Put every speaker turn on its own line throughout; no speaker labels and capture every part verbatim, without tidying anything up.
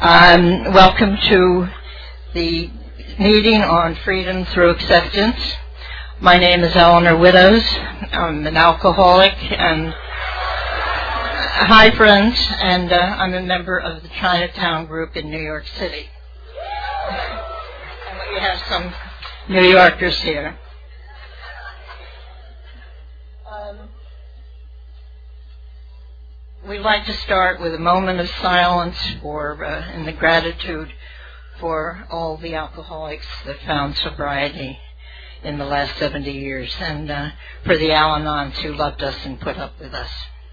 Um, welcome to the meeting on freedom through acceptance. My name is Eleanor Widows. I'm an alcoholic, and hi friends, and uh, I'm a member of the Chinatown group in New York City. And we have some New Yorkers here. Um, We'd like to start with a moment of silence for uh, and the gratitude for all the alcoholics that found sobriety in the last seventy years, and uh, for the Al-Anons who loved us and put up with us.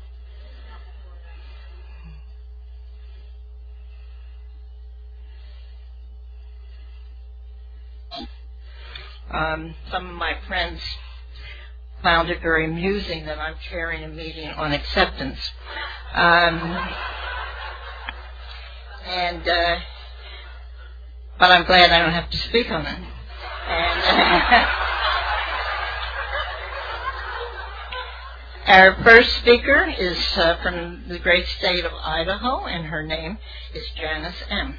Um, some of my friends found it very amusing that I'm chairing a meeting on acceptance. Um, and, uh, but I'm glad I don't have to speak on it. And, uh, our first speaker is uh, from the great state of Idaho, and her name is Janice M.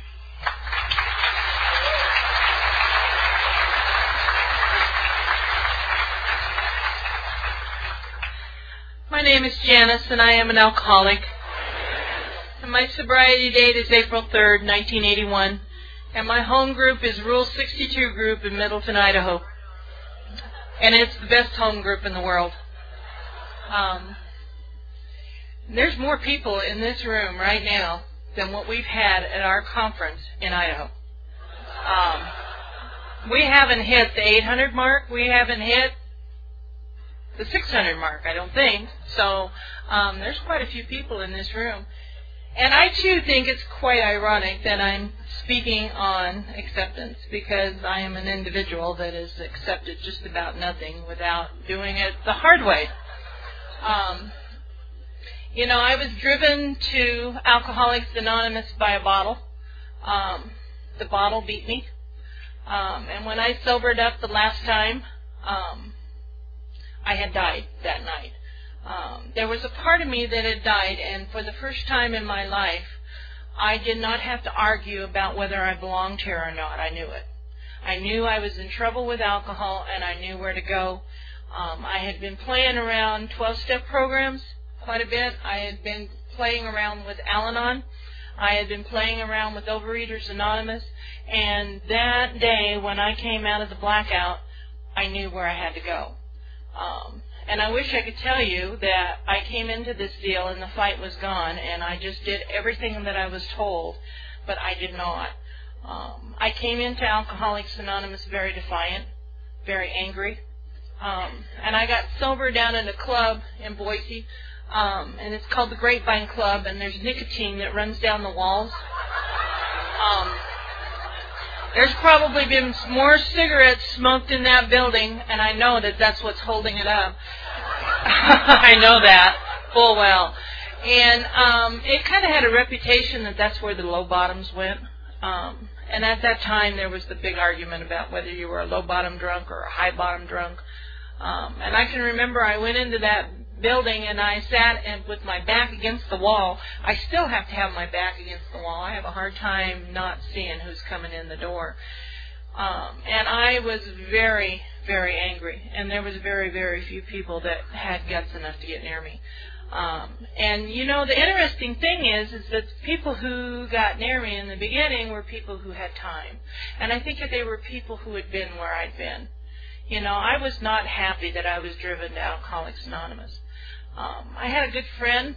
My name is Janice, and I am an alcoholic. And my sobriety date is April third, nineteen eighty-one. And my home group is Rule sixty-two Group in Middleton, Idaho. And it's the best home group in the world. Um, there's more people in this room right now than what we've had at our conference in Idaho. Um, we haven't hit the eight hundred mark. We haven't hit the six hundred mark, I don't think. So um, there's quite a few people in this room. And I, too, think it's quite ironic that I'm speaking on acceptance, because I am an individual that has accepted just about nothing without doing it the hard way. Um, you know, I was driven to Alcoholics Anonymous by a bottle. Um, the bottle beat me. Um, and when I sobered up the last time, um, I had died that night. Um, there was a part of me that had died, and for the first time in my life, I did not have to argue about whether I belonged here or not. I knew it. I knew I was in trouble with alcohol, and I knew where to go. Um, I had been playing around twelve-step programs quite a bit. I had been playing around with Al-Anon. I had been playing around with Overeaters Anonymous, and that day when I came out of the blackout, I knew where I had to go. Um, and I wish I could tell you that I came into this deal and the fight was gone, and I just did everything that I was told, but I did not. Um, I came into Alcoholics Anonymous very defiant, very angry, um, and I got sober down in a club in Boise, um, and it's called the Grapevine Club, and there's nicotine that runs down the walls. Um, There's probably been more cigarettes smoked in that building, and I know that that's what's holding it up. I know that full well. And um, it kind of had a reputation that that's where the low bottoms went. Um, and at that time, there was the big argument about whether you were a low bottom drunk or a high bottom drunk. Um, and I can remember I went into that building and I sat and with my back against the wall. I still have to have my back against the wall. I have a hard time not seeing who's coming in the door. Um, and I was very, very angry. And there was very, very few people that had guts enough to get near me. Um, and, you know, the interesting thing is, is that the people who got near me in the beginning were people who had time. And I think that they were people who had been where I'd been. You know, I was not happy that I was driven to Alcoholics Anonymous. Um, I had a good friend,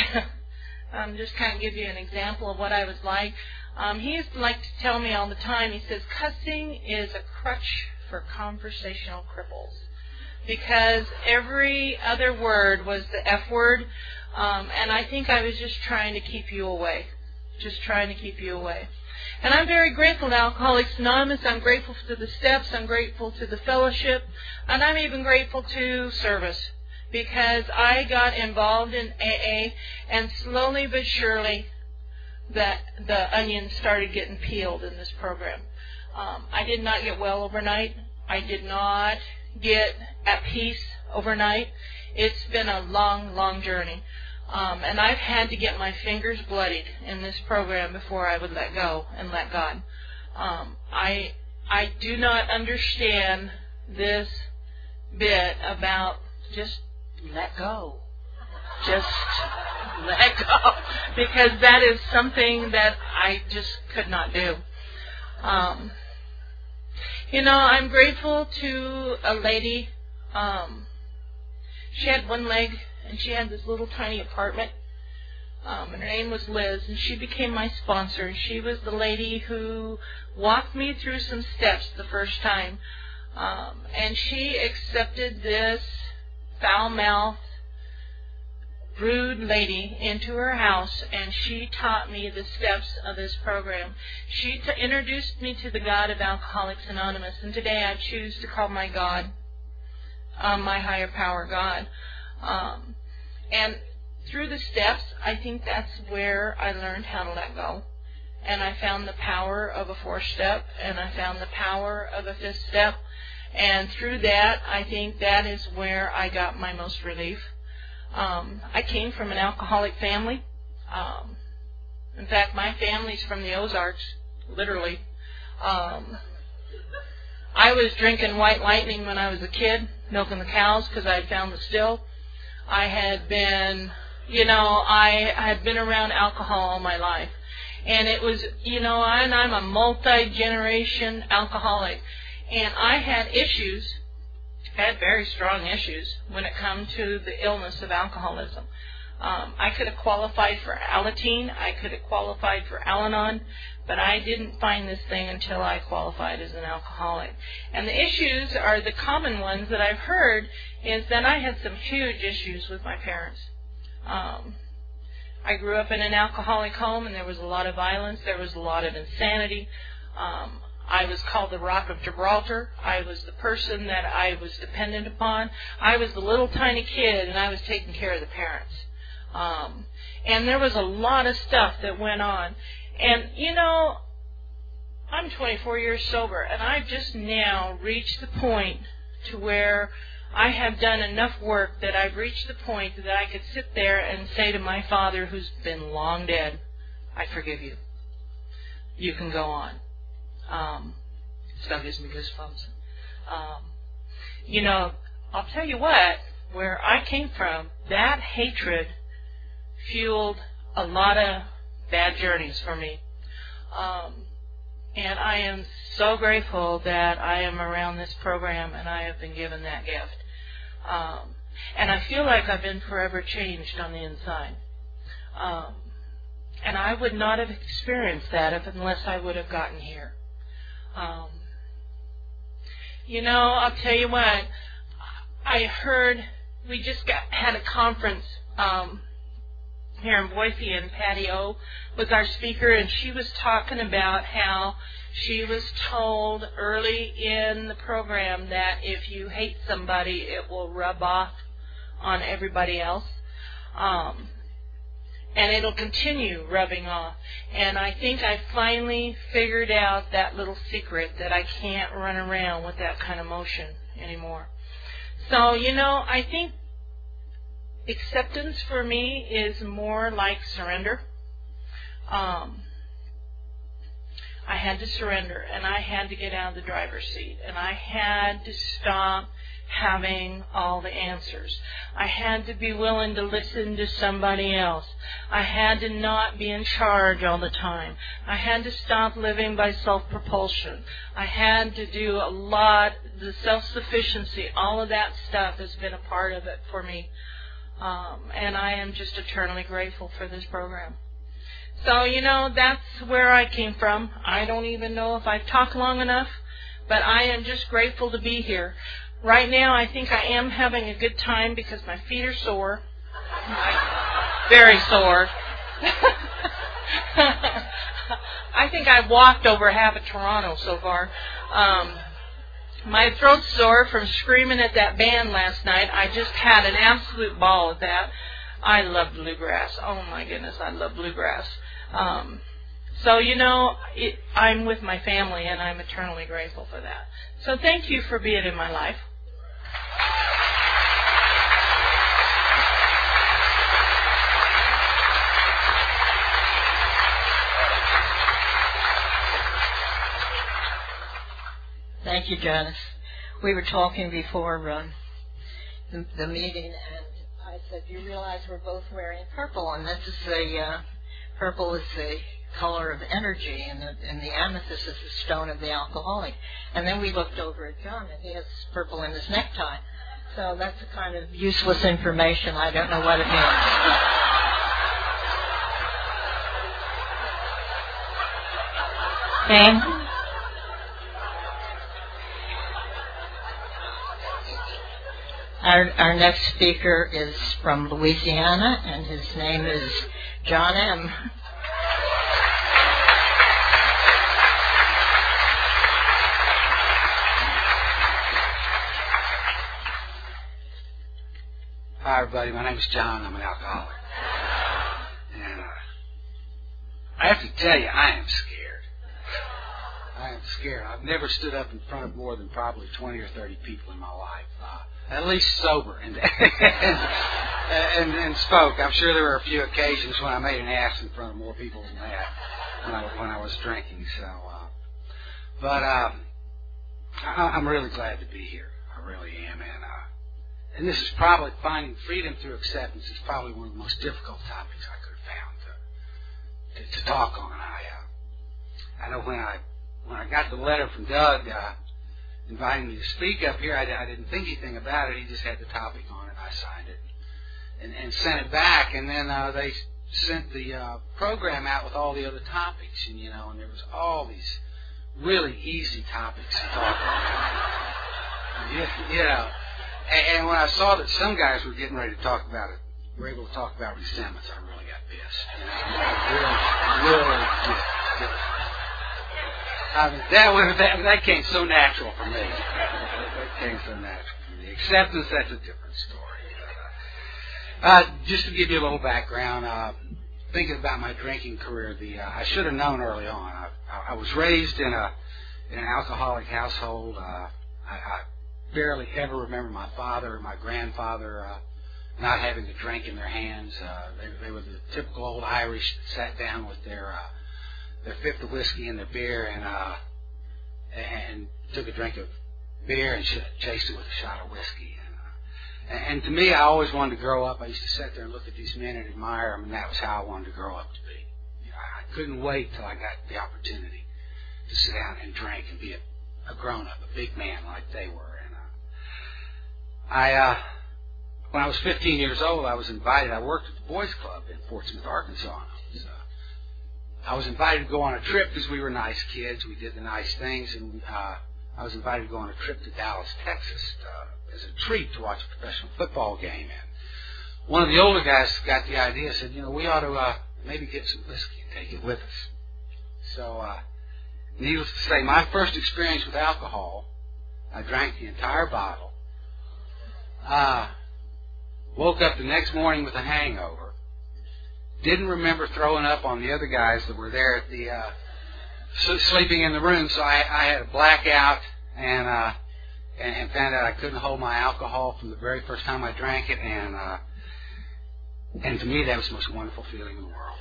um, just kind of give you an example of what I was like. Um, he used to like to tell me all the time, he says, cussing is a crutch for conversational cripples. Because every other word was the F word, um, and I think I was just trying to keep you away. Just trying to keep you away. And I'm very grateful to Alcoholics Anonymous. I'm grateful to the steps. I'm grateful to the fellowship. And I'm even grateful to service, because I got involved in A A, and slowly but surely the, the onions started getting peeled in this program. Um, I did not get well overnight. I did not get at peace overnight. It's been a long, long journey. Um, and I've had to get my fingers bloodied in this program before I would let go and let God. Um, I I do not understand this bit about just let go. Just let go. Because that is something that I just could not do. Um, you know, I'm grateful to a lady. Um, she had one leg, and she had this little tiny apartment. Um, and her name was Liz, and she became my sponsor. She was the lady who walked me through some steps the first time. Um, and she accepted this foul-mouthed, rude lady into her house, and she taught me the steps of this program. She t- introduced me to the God of Alcoholics Anonymous, and today I choose to call my God, um, my higher power God. Um, and through the steps, I think that's where I learned how to let go. And I found the power of a fourth step, and I found the power of a fifth step. And through that, I think that is where I got my most relief. Um, I came from an alcoholic family. Um, in fact, my family's from the Ozarks, literally. Um, I was drinking White Lightning when I was a kid, milking the cows because I had found the still. I had been, you know, I had been around alcohol all my life. And it was, you know, and I'm a multi-generation alcoholic. And I had issues, had very strong issues when it come to the illness of alcoholism. Um, I could have qualified for Alateen, I could have qualified for Al-Anon, but I didn't find this thing until I qualified as an alcoholic. And the issues are the common ones that I've heard is that I had some huge issues with my parents. Um, I grew up in an alcoholic home, and there was a lot of violence, there was a lot of insanity. Um, I was called the Rock of Gibraltar. I was the person that I was dependent upon. I was the little tiny kid, and I was taking care of the parents. Um, and there was a lot of stuff that went on. And, you know, I'm twenty-four years sober, and I've just now reached the point to where I have done enough work that I've reached the point that I could sit there and say to my father, who's been long dead, I forgive you. You can go on. Um, still gives me goosebumps. Um, you know, I'll tell you what, where I came from, that hatred fueled a lot of bad journeys for me. Um, and I am so grateful that I am around this program and I have been given that gift. Um, and I feel like I've been forever changed on the inside. Um, and I would not have experienced that if unless I would have gotten here. Um, you know, I'll tell you what, I heard, we just got had a conference um, here in Boise, and Patty O was our speaker, and she was talking about how she was told early in the program that if you hate somebody, it will rub off on everybody else. Um, And it'll continue rubbing off. And I think I finally figured out that little secret that I can't run around with that kind of emotion anymore. So, you know, I think acceptance for me is more like surrender. Um, I had to surrender, and I had to get out of the driver's seat, and I had to stop having all the answers. I had to be willing to listen to somebody else. I had to not be in charge all the time. I had to stop living by self-propulsion. I had to do a lot, the self-sufficiency, all of that stuff has been a part of it for me. Um, and I am just eternally grateful for this program. So, you know, that's where I came from. I don't even know if I've talked long enough, but I am just grateful to be here. Right now, I think I am having a good time because my feet are sore. Very sore. I think I've walked over half of Toronto so far. Um, my throat's sore from screaming at that band last night. I just had an absolute ball at that. I love bluegrass. Oh, my goodness, I love bluegrass. Um, so, you know, it, I'm with my family, and I'm eternally grateful for that. So thank you for being in my life.
Thank you, Janice. We were talking before um, the, the meeting, and I said, you realize we're both wearing purple, and this is the, uh, purple is the color of energy, and the, and the amethyst is the stone of the alcoholic. And then we looked over at John, and he has purple in his necktie. So that's a kind of useless information. I don't know what it means. Okay. Our, our next speaker is from Louisiana, and his name is John M.
Hi, everybody. My name is John. I'm an alcoholic. And uh, I have to tell you, I am scared. I am scared. I've never stood up in front of more than probably twenty or thirty people in my life. Uh, at least sober, and and, and and spoke. I'm sure there were a few occasions when I made an ass in front of more people than that when I, when I was drinking. So, uh, but um, I, I'm really glad to be here. I really am, and uh, and this is probably finding freedom through acceptance is probably one of the most difficult topics I could have found to to, to talk on. I uh, I know when I when I got the letter from Doug. Uh, inviting me to speak up here, I, I didn't think anything about it. He just had the topic on it. I signed it and, and sent it back. And then uh, they sent the uh, program out with all the other topics, and you know, and there was all these really easy topics to talk about. you, you know, and, and when I saw that some guys were getting ready to talk about it, were able to talk about resentments, I really got pissed. You know, I really, really did. did. I mean, that, was, that that came so natural for me. That came so natural for me. Acceptance, that's a different story. Uh, just to give you a little background, uh, thinking about my drinking career, the uh, I should have known early on. I, I was raised in a in an alcoholic household. Uh, I, I barely ever remember my father or my grandfather uh, not having a drink in their hands. Uh, they, they were the typical old Irish that sat down with their uh, their fifth of whiskey and their beer, and uh, and took a drink of beer and ch- chased it with a shot of whiskey. And, uh, and, and to me, I always wanted to grow up. I used to sit there and look at these men and admire them, and that was how I wanted to grow up to be. You know, I couldn't wait till I got the opportunity to sit down and drink and be a, a grown-up, a big man like they were. And uh, I, uh, when I was fifteen years old, I was invited. I worked at the Boys Club in Fort Smith, Arkansas. So, I was invited to go on a trip because we were nice kids. We did the nice things, and uh, I was invited to go on a trip to Dallas, Texas, uh, as a treat to watch a professional football game. And one of the older guys got the idea, said, you know, we ought to uh, maybe get some whiskey and take it with us. So, uh, needless to say, my first experience with alcohol, I drank the entire bottle. Uh, woke up the next morning with a hangover. Didn't remember throwing up on the other guys that were there at the uh, sleeping in the room, so I, I had a blackout and, uh, and and found out I couldn't hold my alcohol from the very first time I drank it, and uh, and to me that was the most wonderful feeling in the world.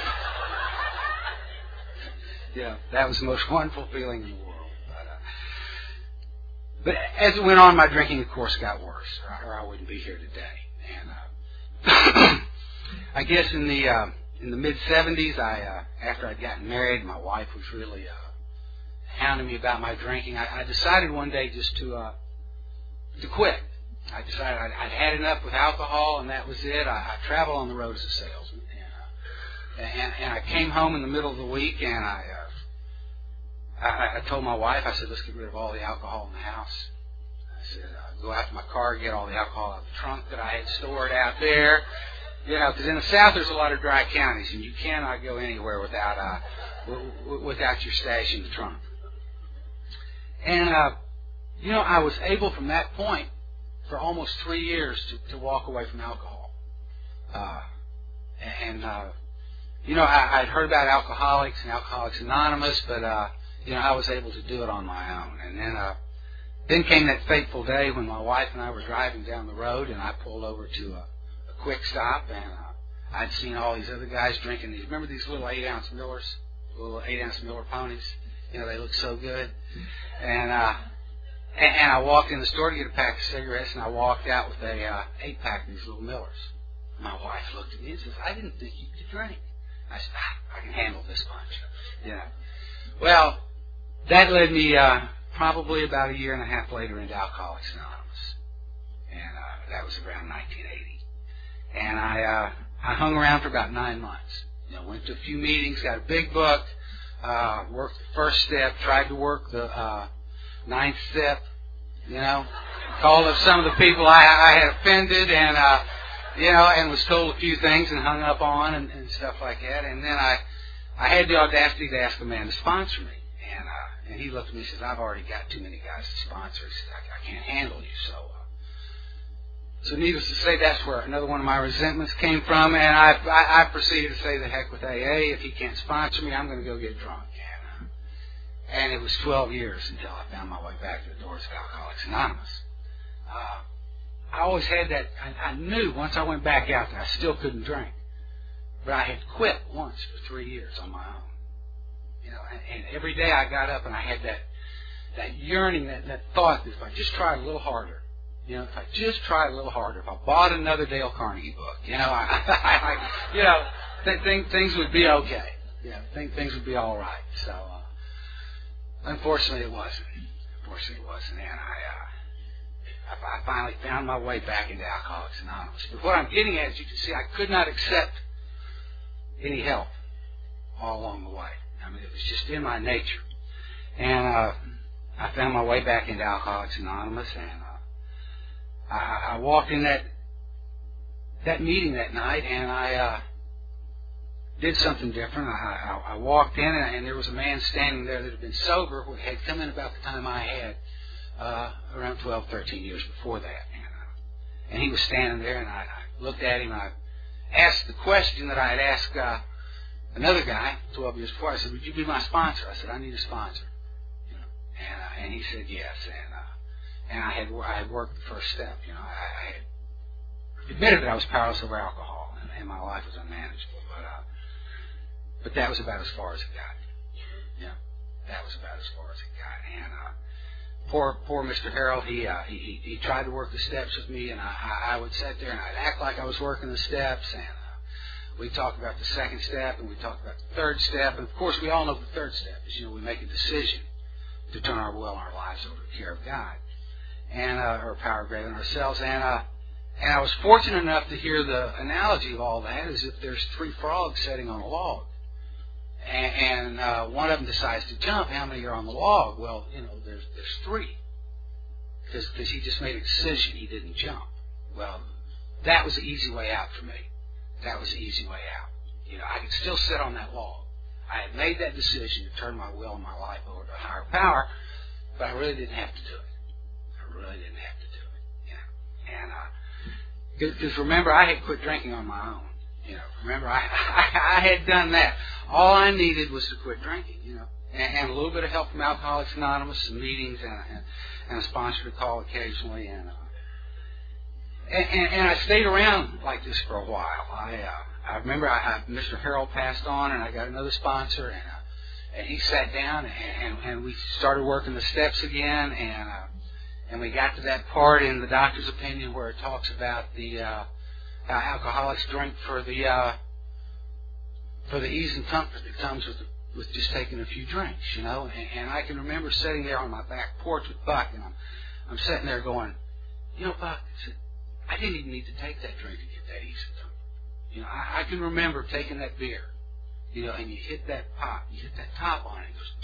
Yeah, that was the most wonderful feeling in the world. But, uh, but as it went on, my drinking, of course, got worse, or I wouldn't be here today. And uh, I guess in the uh, in the mid seventies, I uh, after I'd gotten married, my wife was really uh, hounding me about my drinking. I, I decided one day just to uh, to quit. I decided I'd, I'd had enough with alcohol, and that was it. I, I traveled on the road as a salesman, and, uh, and and I came home in the middle of the week, and I, uh, I I told my wife, I said, let's get rid of all the alcohol in the house. I said, uh, go out to my car, get all the alcohol out of the trunk that I had stored out there. You know, because in the South there's a lot of dry counties, and you cannot go anywhere without uh, w- w- without your stash in the trunk. And uh, you know, I was able from that point for almost three years to, to walk away from alcohol. Uh, and uh, you know, I, I'd heard about Alcoholics and Alcoholics Anonymous, but uh, you know, I was able to do it on my own. And then, uh, then came that fateful day when my wife and I were driving down the road, and I pulled over to a Quick Stop, and uh, I'd seen all these other guys drinking these. Remember these little eight ounce Millers, little eight ounce Miller ponies? You know, they look so good. And uh, And, and I walked in the store to get a pack of cigarettes, and I walked out with a uh, eight-pack of these little Millers. My wife looked at me and says, "I didn't think you could drink." I said, ah, "I can handle this bunch." You know. Well, that led me uh, probably about a year and a half later into Alcoholics Anonymous, and uh, that was around nineteen eighty. And I uh, I hung around for about nine months. You know, went to a few meetings, got a big book, uh, worked the first step, tried to work the uh, ninth step. You know, called up some of the people I, I had offended, and uh, you know, and was told a few things and hung up on and, and stuff like that. And then I, I had the audacity to ask a man to sponsor me. And uh, and he looked at me and says, "I've already got too many guys to sponsor." He says, I, I can't handle you. So uh, so needless to say, that's where another one of my resentments came from. And I, I, I proceeded to say, the heck with A A. If he can't sponsor me, I'm going to go get drunk. And, uh, and it was twelve years until I found my way back to the doors of Alcoholics Anonymous. Uh, I always had that, I, I knew once I went back out there I still couldn't drink. But I had quit once for three years on my own. You know, and, and every day I got up and I had that that yearning, that, that thought that if I just tried a little harder, you know, if I just tried a little harder, if I bought another Dale Carnegie book, you know, I, I, I you know, th- th- things would be okay. You know, th- things would be all right. So, uh, unfortunately it wasn't. Unfortunately it wasn't. And I, uh, I finally found my way back into Alcoholics Anonymous. But what I'm getting at is, you can see, I could not accept any help all along the way. I mean, it was just in my nature. And uh, I found my way back into Alcoholics Anonymous, and uh, I, I walked in that that meeting that night, and I uh, did something different. I, I, I walked in, and, and there was a man standing there that had been sober, who had come in about the time I had. Uh, around twelve, thirteen years before that. And, uh, and he was standing there, and I, I looked at him, and I asked the question that I had asked uh, another guy twelve years before. I said, "Would you be my sponsor?" I said, "I need a sponsor." You know, and, uh, and he said yes. And uh, and I had I had worked the first step. You know, I, I had admitted that I was powerless over alcohol, and, and my life was unmanageable. But uh, but that was about as far as it got. Yeah, that was about as far as it got. And uh, Poor, poor Mister Harold, he, uh, he, he, he tried to work the steps with me, and I, I would sit there and I'd act like I was working the steps, and uh, we talked about the second step, and we talked about the third step, and of course we all know the third step is, you know, we make a decision to turn our will and our lives over to the care of God, and, uh, or power greater than ourselves, and, uh, and I was fortunate enough to hear the analogy of all that as if there's three frogs sitting on a log. And, and uh, one of them decides to jump. How many are on the log? Well, you know, there's there's three. Because he just made a decision. He didn't jump. Well, that was the easy way out for me. That was the easy way out. You know, I could still sit on that log. I had made that decision to turn my will and my life over to a higher power, but I really didn't have to do it. I really didn't have to do it. You know? And because uh, remember, I had quit drinking on my own. You know, remember, I, I I had done that. All I needed was to quit drinking, you know, and, and a little bit of help from Alcoholics Anonymous, some meetings, and, and, and a sponsor to call occasionally, and, uh, and and and I stayed around like this for a while. I uh, I remember I, I Mister Harold passed on, and I got another sponsor, and uh, and he sat down, and, and and we started working the steps again, and uh, and we got to that part in the doctor's opinion where it talks about the uh, how alcoholics drink for the uh, for the ease and comfort that comes with the, with just taking a few drinks, you know. And, and I can remember sitting there on my back porch with Buck, and I'm I'm sitting there going, you know, Buck, I didn't even need to take that drink to get that ease and comfort. You know, I, I can remember taking that beer, you know, and you hit that pop, you hit that top on it, and it goes,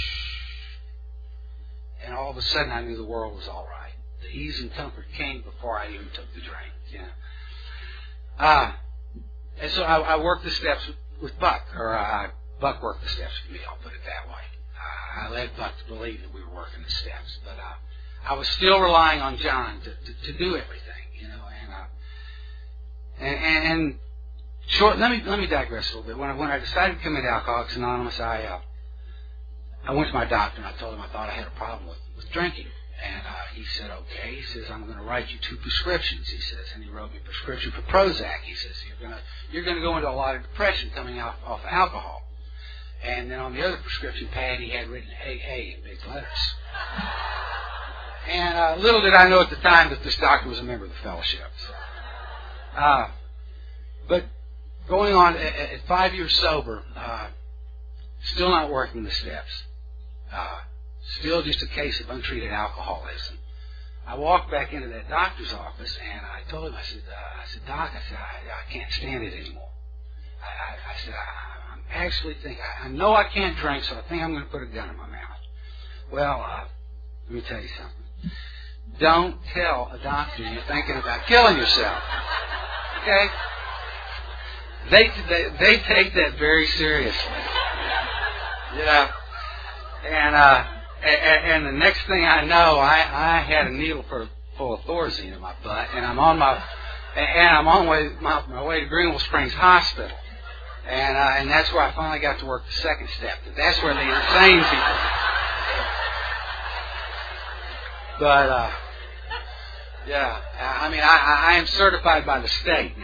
and all of a sudden I knew the world was all right. The ease and comfort came before I even took the drink, you know. Uh, and so I, I worked the steps with, with Buck, or uh, Buck worked the steps with me, I'll put it that way. Uh, I led Buck to believe that we were working the steps, but uh, I was still relying on John to, to, to do everything, you know, and, uh, and, and, and short, let me, let me digress a little bit. When I, when I decided to come into Alcoholics Anonymous, I, uh, I went to my doctor and I told him I thought I had a problem with, with drinking. And uh, he said, okay. He says, I'm going to write you two prescriptions. He says, and he wrote me a prescription for Prozac. He says, you're going to you're going to go into a lot of depression coming out off alcohol. And then on the other prescription pad, he had written A A in big letters. And uh, little did I know at the time that this doctor was a member of the fellowship. So, uh, but going on at, at five years sober, uh, still not working the steps. Uh, still just a case of untreated alcoholism. I walked back into that doctor's office and I told him, I said, uh, I said, Doc, I said, I, I can't stand it anymore. I, I, I said, I, I'm actually thinking, I, I know I can't drink, so I think I'm going to put a gun in my mouth. Well, uh, let me tell you something. Don't tell a doctor you're thinking about killing yourself. Okay? They, they, they take that very seriously. You know? And, uh, And, and the next thing I know, I, I had a needle for, full of Thorazine in my butt, and I'm on my and I'm on way, my, my way to Greenville Springs Hospital, and uh, and that's where I finally got to work the second step. That's where the insane people. But uh, yeah, I mean, I, I am certified by the state now.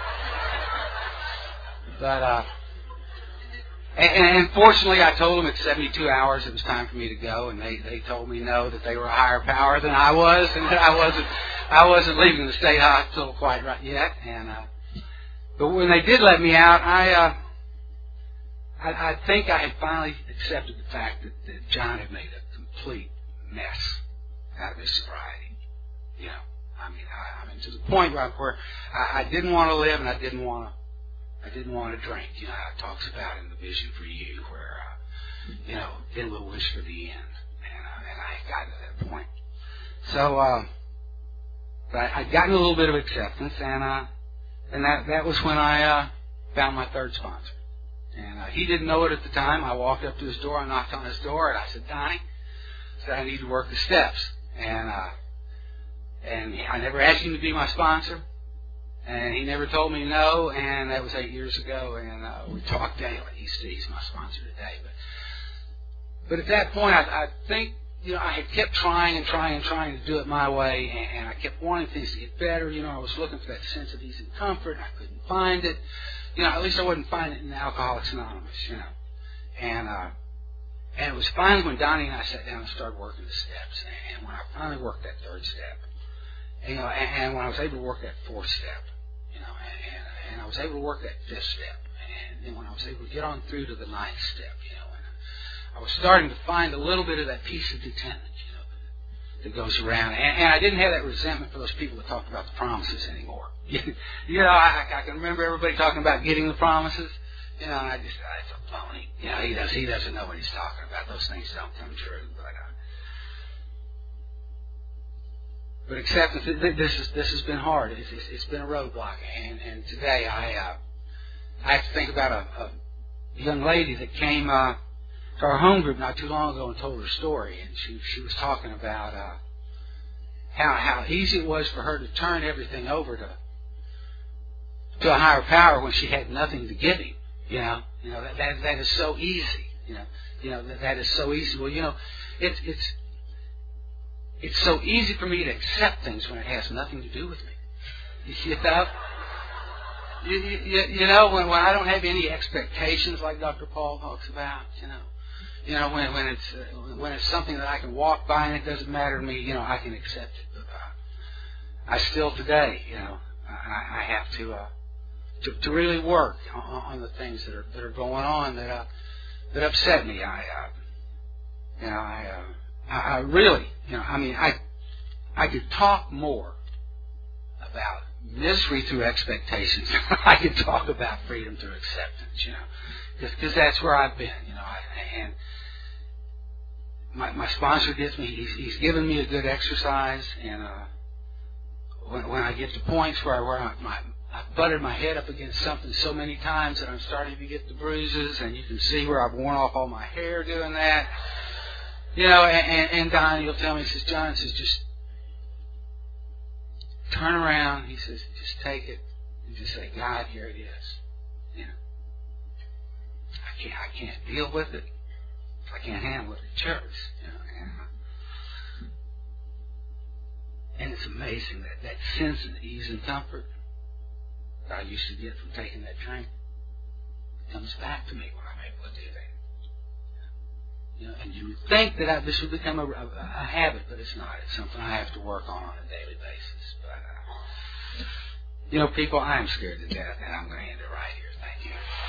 But uh. And, and fortunately, I told them at seventy-two hours it was time for me to go, and they, they told me no, that they were a higher power than I was, and that I wasn't I wasn't leaving the state hospital quite right yet. And uh, but when they did let me out, I, uh, I I think I had finally accepted the fact that, that John had made a complete mess out of his sobriety. You know, I mean, I, I mean to the point where, where I, I didn't want to live, and I didn't want to. I didn't want to drink. You know how it talks about in the Vision for You, where, uh, you know, then we'll wish for the end. And, uh, and I got to that point. So, uh, but I, I'd gotten a little bit of acceptance, and, uh, and that, that was when I, uh, found my third sponsor. And, uh, he didn't know it at the time. I walked up to his door, I knocked on his door, and I said, Donnie, I said, I need to work the steps. And, uh, and I never asked him to be my sponsor. And he never told me no, and that was eight years ago, and uh, we talk daily. He's, he's my sponsor today. But but at that point, I, I think, you know, I had kept trying and trying and trying to do it my way, and, and I kept wanting things to get better. You know, I was looking for that sense of ease and comfort, and I couldn't find it. You know, at least I wouldn't find it in Alcoholics Anonymous, you know. And, uh, and it was finally when Donnie and I sat down and started working the steps, and when I finally worked that third step, you know, and, and when I was able to work that fourth step, you know, and, and I was able to work that fifth step, and then when I was able to get on through to the ninth step, you know, and I was starting to find a little bit of that peace of contentment, you know, that goes around. And, and I didn't have that resentment for those people that talked about the promises anymore. You know, I, I can remember everybody talking about getting the promises, you know, and I just, it's a phony. You know, he, does, he doesn't know what he's talking about. Those things don't come true. But, uh, But acceptance, this is this has been hard. It's, it's, it's been a roadblock, and and today I uh, I have to think about a, a young lady that came uh, to our home group not too long ago and told her story, and she she was talking about uh, how how easy it was for her to turn everything over to to a higher power when she had nothing to give him. You know, you know that that, that is so easy. You know, you know that that is so easy. Well, you know, it's it's. It's so easy for me to accept things when it has nothing to do with me. You know, you, you, you know when, when I don't have any expectations, like Doctor Paul talks about. You know, you know when when it's uh, when it's something that I can walk by and it doesn't matter to me. You know, I can accept it. But, uh, I still today, you know, I, I have to, uh, to to really work on, on the things that are that are going on that uh, that upset me. I, uh, you know, I. Uh, I really, you know, I mean, I I could talk more about misery through expectations. I could talk about freedom through acceptance, you know, because that's where I've been, you know. I, and my my sponsor gets me; he's, he's given me a good exercise, and uh, when when I get to points where I, where I, my I've butted my head up against something so many times that I'm starting to get the bruises, and you can see where I've worn off all my hair doing that. You know, and, and, and Donnie will tell me, he says, John, says, just turn around. He says, just take it and just say, God, here it is. You know, I can't, I can't deal with it. I can't handle it at church. You know, and, uh, and it's amazing that that sense of ease and comfort that I used to get from taking that drink comes back to me when I'm able to do that. You know, and you would think that I, this would become a, a, a habit, but it's not. It's something I have to work on on a daily basis. But, uh, you know, people, I am scared to death, and I'm going to end it right here. Thank you.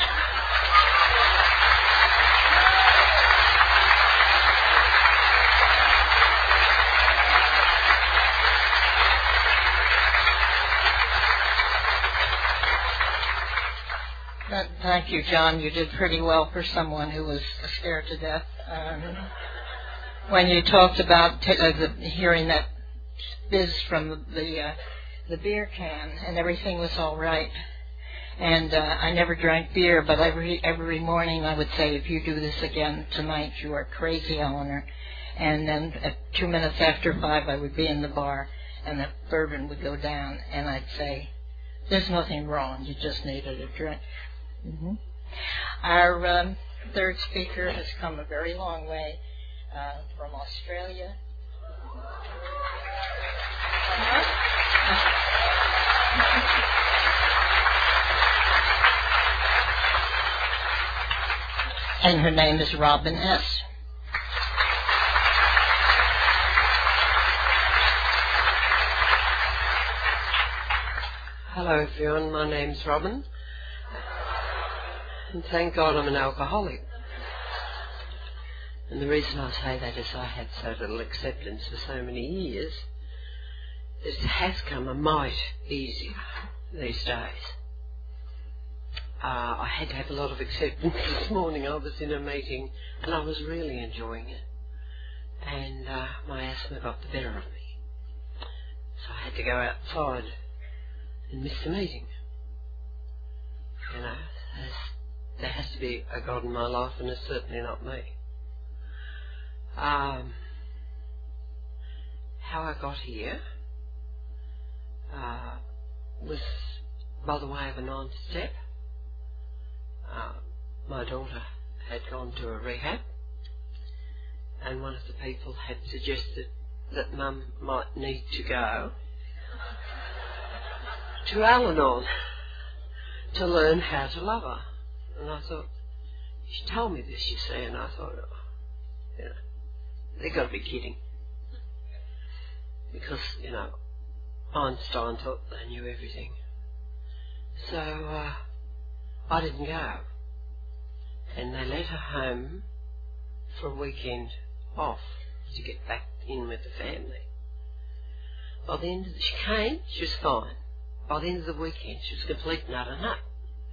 That, thank you, John. You did pretty well for someone who was scared to death. Um, when you talked about t- uh, the, hearing that fizz from the uh, the beer can, and everything was all right. And uh, I never drank beer, but every every morning I would say, if you do this again tonight, you are crazy, Eleanor. And then at two minutes after five, I would be in the bar, and the bourbon would go down, and I'd say, there's nothing wrong. You just needed a drink. Mm-hmm. Our um, third speaker has come a very long way uh, from Australia. And her name is Robin S.
Hello everyone, my name's Robin, and thank God I'm an alcoholic. And the reason I say that is I had so little acceptance for so many years, it has come a mite easier these days. Uh, I had to have a lot of acceptance this morning. I was in a meeting and I was really enjoying it, and uh, my asthma got the better of me, so I had to go outside and miss the meeting. You know, there has to be a God in my life, and it's certainly not me. Um, how I got here uh, was by the way of a ninth step. Uh, my daughter had gone to a rehab, and one of the people had suggested that Mum might need to go to Al-Anon to learn how to love her. And I thought, she told me this, you see, and I thought, oh, you know, they've got to be kidding. Because, you know, Einstein thought they knew everything. So uh, I didn't go. And they let her home for a weekend off to get back in with the family. By the end of the, she came, she was fine. By the end of the weekend, she was a complete nut and nut.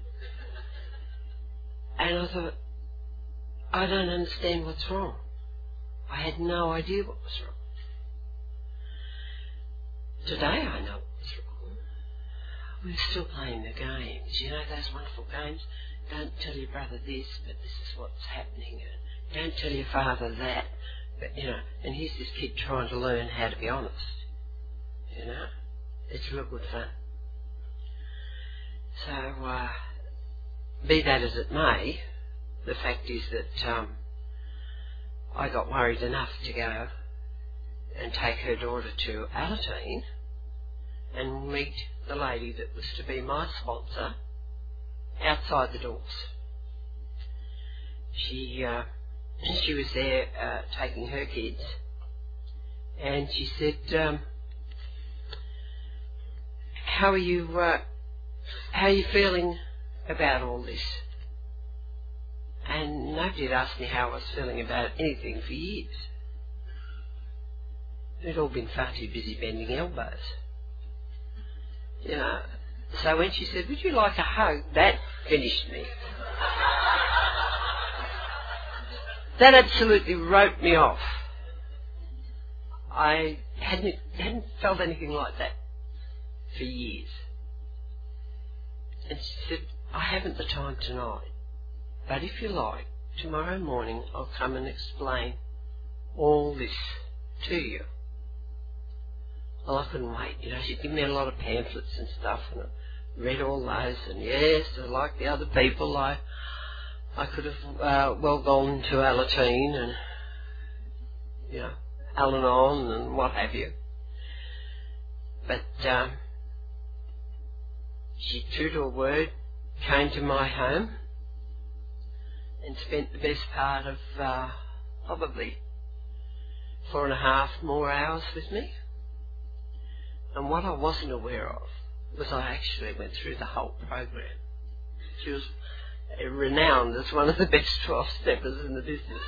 And I thought, I don't understand what's wrong. I had no idea what was wrong. Today I know what was wrong. We're still playing the games. You know, those wonderful games. Don't tell your brother this, but this is what's happening. And don't tell your father that. But, you know, and here's this kid trying to learn how to be honest. You know, it's real good fun. So, uh, be that as it may, the fact is that um, I got worried enough to go and take her daughter to Alateen and meet the lady that was to be my sponsor outside the doors. She uh, she was there uh, taking her kids, and she said, um, "How are you? Uh, how are you feeling about all this?" And nobody had asked me how I was feeling about anything for years. We'd all been far too busy bending elbows. You know, so when she said, "Would you like a hug?" that finished me. That absolutely wrote me off. I hadn't, hadn't felt anything like that for years. And she said, "I haven't the time tonight, but if you like, tomorrow morning I'll come and explain all this to you." Well, I couldn't wait. You know, she'd given me a lot of pamphlets and stuff, and I read all those, and yes, like the other people, I I could have uh, well gone to Alateen and, you know, Al-Anon and what have you. But um, she, true to her word, came to my home and spent the best part of uh, probably four and a half more hours with me. And what I wasn't aware of was I actually went through the whole program. She was renowned as one of the best twelve-steppers in the business.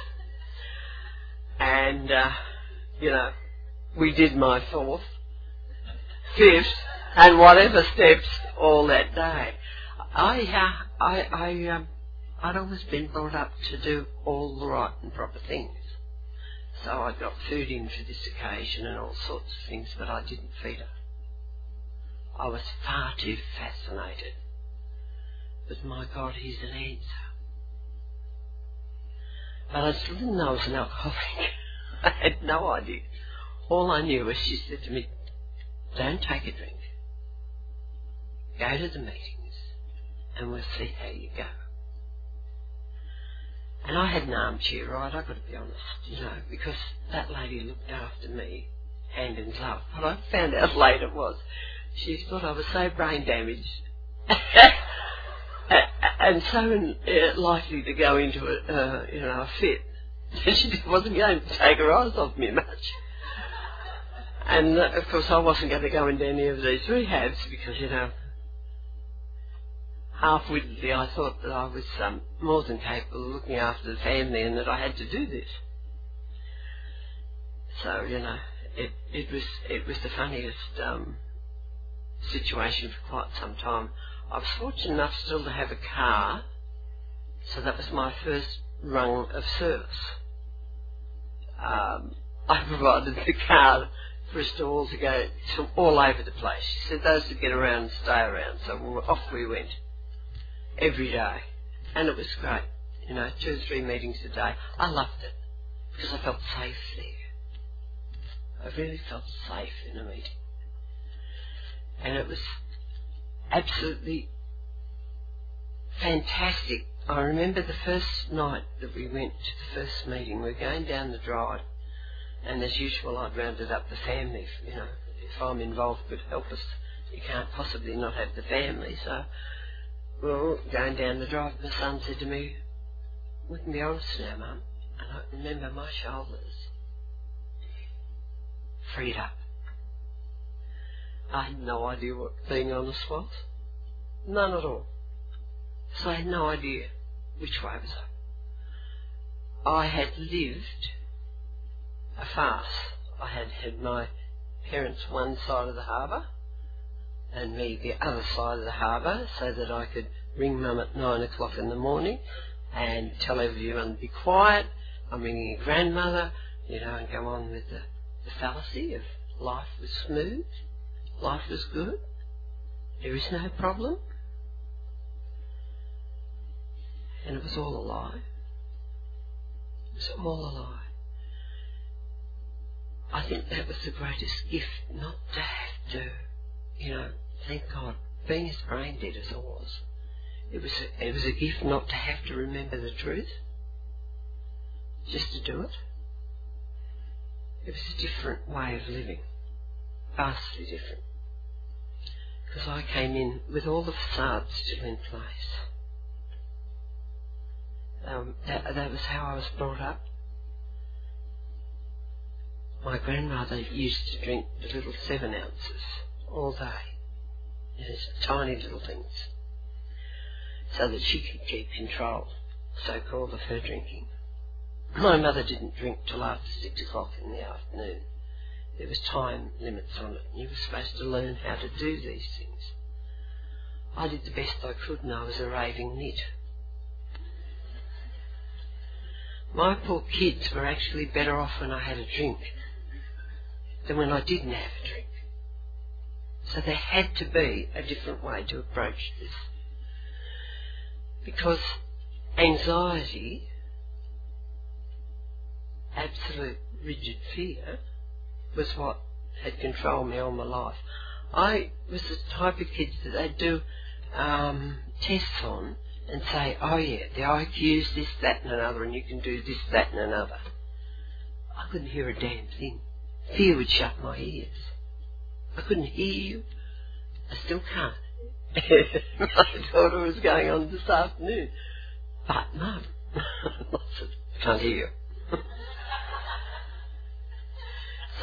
And, uh, you know, we did my fourth, fifth, and whatever steps all that day. I, uh, I, I, um, I'd always been brought up to do all the right and proper things. So I got food in for this occasion and all sorts of things, but I didn't feed her. I was far too fascinated. But my God, he's an answer. But I still didn't know I was an alcoholic. I had no idea. All I knew was she said to me, don't take a drink. Go to the meetings and we'll see how you go. And I had an armchair, right, I've got to be honest, you know, because that lady looked after me hand in glove. What I found out later was she thought I was so brain damaged and so uh, likely to go into a, uh, you know, a fit that she wasn't going to take her eyes off me much. And, uh, of course, I wasn't going to go into any of these rehabs because, you know, half-wittedly I thought that I was um, more than capable of looking after the family and that I had to do this. So, you know, it, it was it was the funniest um, situation for quite some time. I was fortunate enough still to have a car, so that was my first rung of service. Um, I provided the car for us to all to go to all over the place. She said those to get around and stay around, so off we went every day, and it was great. You know, two or three meetings a day. I loved it because I felt safe there. I really felt safe in a meeting, and it was absolutely fantastic. I remember the first night that we went to the first meeting. We were going down the drive, and as usual, I'd rounded up the family. You know, if I'm involved with help us, you can't possibly not have the family. So we were going down the drive. My son said to me, "We can be honest now, Mum." And I remember my shoulders freed up. I had no idea what being honest was. None at all. So I had no idea which way was up. I had lived a farce. I had had my parents one side of the harbour and me the other side of the harbour so that I could ring Mum at nine o'clock in the morning and tell everyone to be quiet. I'm ringing your grandmother, you know, and go on with the, the fallacy of life was smooth, life was good, there is no problem. And it was all a lie. It was all a lie. I think that was the greatest gift, not to have to, you know, thank God, being as brain dead as I was, it was a, it was a gift not to have to remember the truth, just to do it. It was a different way of living, vastly different, because I came in with all the facades still in place. Um, that, that was how I was brought up. My grandmother used to drink the little seven ounces all day. These tiny little things. So that she could keep control, so-called, of her drinking. My mother didn't drink till after six o'clock in the afternoon. There was time limits on it. You were supposed to learn how to do these things. I did the best I could and I was a raving nit. My poor kids were actually better off when I had a drink than when I didn't have a drink. So there had to be a different way to approach this. Because anxiety, absolute rigid fear, was what had controlled me all my life. I was the type of kids that they'd do um, tests on and say, oh yeah, the I Q's this, that and another, and you can do this, that and another. I couldn't hear a damn thing. Fear would shut my ears. I couldn't hear you. I still can't. My daughter was going on this afternoon. But Mum, I can't hear you.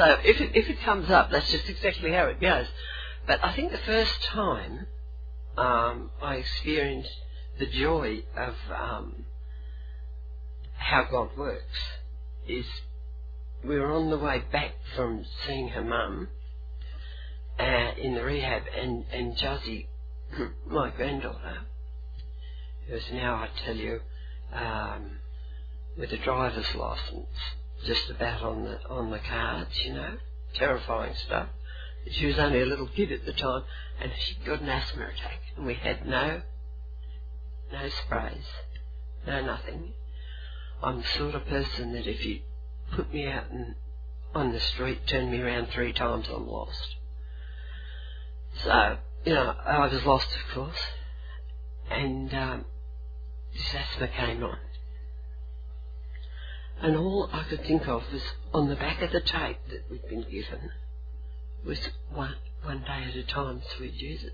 So if it, if it comes up, that's just exactly how it goes. But I think the first time um, I experienced the joy of um, how God works is we were on the way back from seeing her mum uh, in the rehab, and, and Josie, my granddaughter, who is now, I tell you, um, with a driver's licence, just about on the on the cards, you know, terrifying stuff. But she was only a little kid at the time, and she got an asthma attack, and we had no, no sprays, no nothing. I'm the sort of person that if you put me out in, on the street, turn me around three times, I'm lost. So, you know, I was lost, of course, and um, this asthma came on. And all I could think of was on the back of the tape that we'd been given was one, one day at a time, sweet Jesus.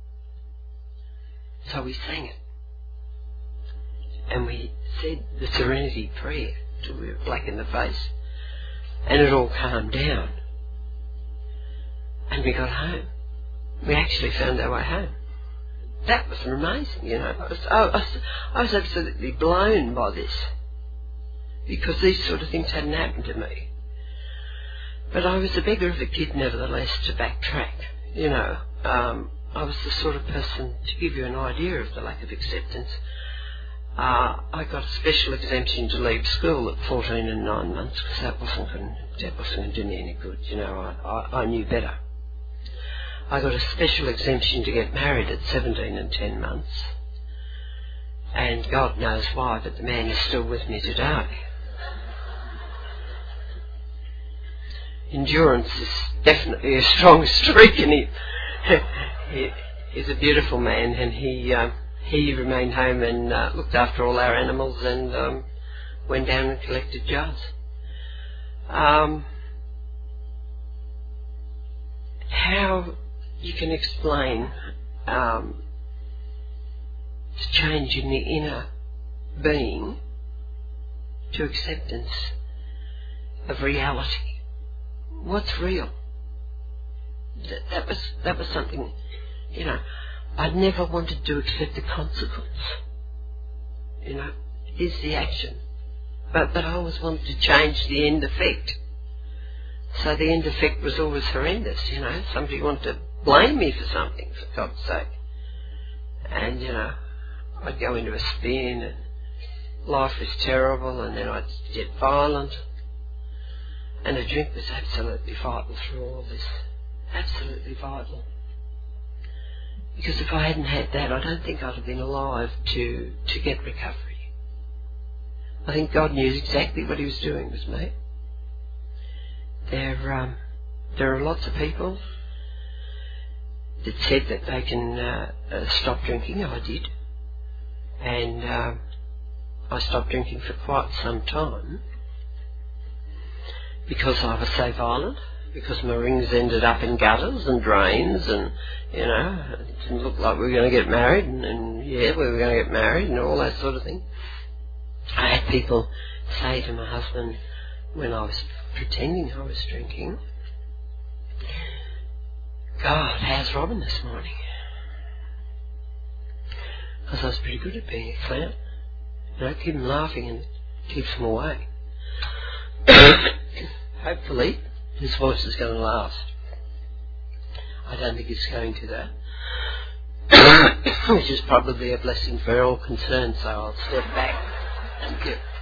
So we sang it. And we said the Serenity Prayer till we were black in the face. And it all calmed down. And we got home. We actually found our way home. That was amazing, you know. I was, I was, I was absolutely blown by this, because these sort of things hadn't happened to me. But I was a beggar of a kid, nevertheless, to backtrack. You know, um, I was the sort of person, to give you an idea of the lack of acceptance, uh, I got a special exemption to leave school at fourteen and nine months, because that wasn't going that wasn't going to do me any good. You know, I, I, I knew better. I got a special exemption to get married at seventeen and ten months. And God knows why, but the man is still with me today. Endurance is definitely a strong streak in him. he, he's a beautiful man, and he uh, he remained home and uh, looked after all our animals, and um, went down and collected jars. Um, how you can explain um, the change in the inner being to acceptance of reality? What's real? That, that was that was something, you know, I never wanted to accept the consequence. You know, is the action. But but I always wanted to change the end effect. So the end effect was always horrendous, you know. Somebody wanted to blame me for something, for God's sake. And, you know, I'd go into a spin, and life was terrible, and then I'd get violent. And a drink was absolutely vital through all this. Absolutely vital. Because if I hadn't had that, I don't think I'd have been alive to, to get recovery. I think God knew exactly what he was doing with me. There, um, there are lots of people that said that they can uh, uh, stop drinking. I did. And uh, I stopped drinking for quite some time, because I was so violent, because my rings ended up in gutters and drains, and, you know, it didn't look like we were going to get married, and, and yeah, we were going to get married and all that sort of thing. I had people say to my husband, when I was pretending I was drinking, God, how's Robin this morning? Because I was pretty good at being a clown. You know, keep him laughing and keeps him away. Hopefully, his voice is going to last. I don't think it's going to that. Which is probably a blessing for all concerned, so I'll step back. Thank you.